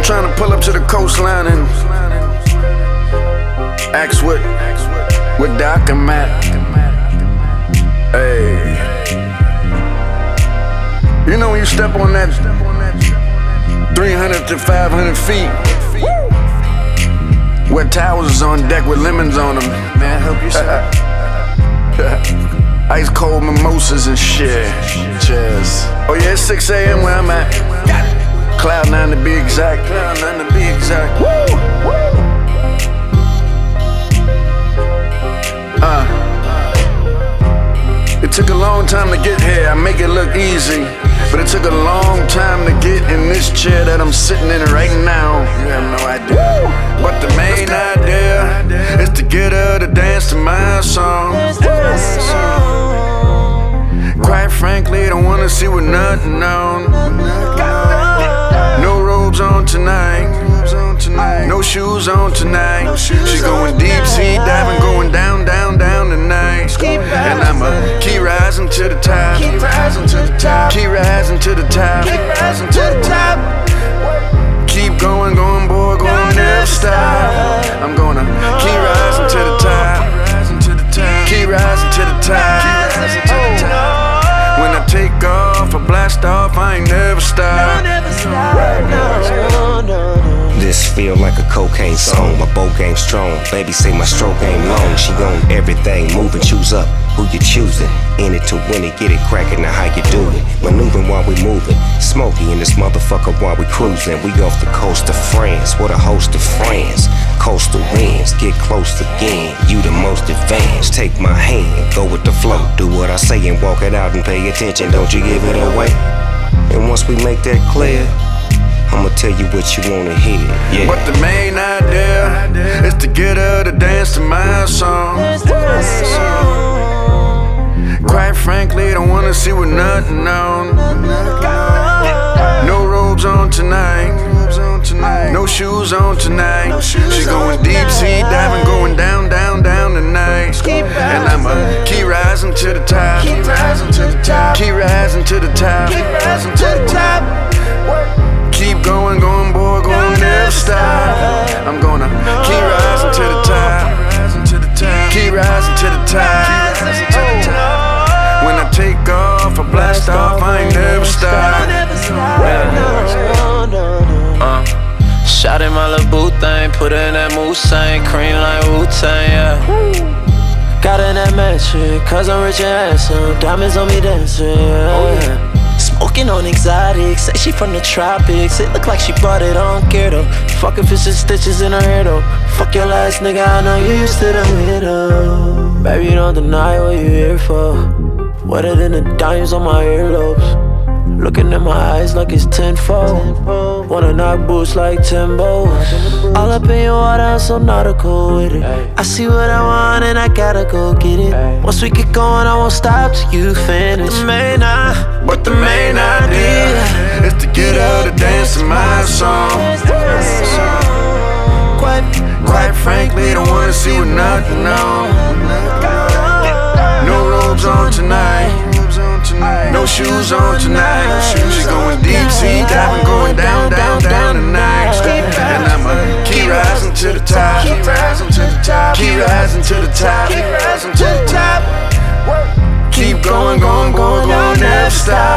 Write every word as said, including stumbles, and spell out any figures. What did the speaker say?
trying to pull up to the coastline and ask what, what Doc and Matt. Hey, you know when you step on that three hundred to five hundred feet, where towers is on deck with lemons on them. Man, help yourself. Ice cold mimosas and shit. Cheers. Oh yeah, it's six A M where I'm at. Cloud nine to be exact. Cloud nine to be exact. Woo! Uh. It took a long time to get here. I make it look easy, but it took a long time to get in this chair that I'm sitting in right now. You have no idea. Woo! But the main idea is to get her to dance to my song. Quite frankly, don't wanna see with nothing on. No robes on tonight, no shoes on tonight. She's going deep sea diving, going down, down, down tonight. And I'ma keep rising to the top, Keep rising to the top. keep rising to the top, Keep rising to the top. keep going, going, boy, going never stop. I'm gonna keep rising to the top, keep rising to the top. When I take off, I blast off, I ain't never stop. This feel like a cocaine song. My bow game strong. Baby say my stroke ain't long. She on everything, moving, choose up. Who you choosing? In it to win it, get it crackin'. Now how you do it? Maneuvering while we moving. Smokey in this motherfucker while we cruising. We off the coast of France. What a host of friends. Coastal winds, get close again. You the most advanced. Take my hand, go with the flow. Do what I say and walk it out and pay attention. Don't you give it away. And once we make that clear, I'ma tell you what you wanna hear, yeah. But the main idea is to get her to dance to my song. Quite frankly, don't wanna see with nothing on. No robes on tonight, no shoes on tonight. She's going deep sea diving, going down, down, down tonight. And I'ma keep rising to the top, Keep rising to the top. keep rising to the top. Keep rising to the top. Keep going, going, boy, going never stop. I'm gonna keep rising to the top, keep rising to the top. When I take off, I blast off, I ain't never stop. Uh, shot in my little boo thing, put her in that Moussain, cream like Wu-Tang, yeah. Got in that mansion, cause I'm rich and handsome, diamonds on me dancing, yeah. Smoking on exotics, say she from the tropics. It look like she bought it on Gerdo. Fucking fish and stitches in her hair though. Fuck your last nigga, I know you used to the widow. Baby, don't deny what you here for. Wetter than the dimes on my earlobes. Looking in my eyes like it's tenfold. Wanna knock boots like Timbo. All up in your water, I'm so nautical with it. I see what I want and I gotta go get it. Once we get going, I won't stop till you finish. The main I, But the main idea is to get her to dance to my song. quite, Quite frankly, don't wanna see with nothing on. No robes on tonight, no shoes on tonight. She's going deep sea diving, going down, down, down tonight. And I'ma keep rising to the top, Keep rising to the top. keep rising to the top, Keep rising to the top. keep going, going, going, going, never stop.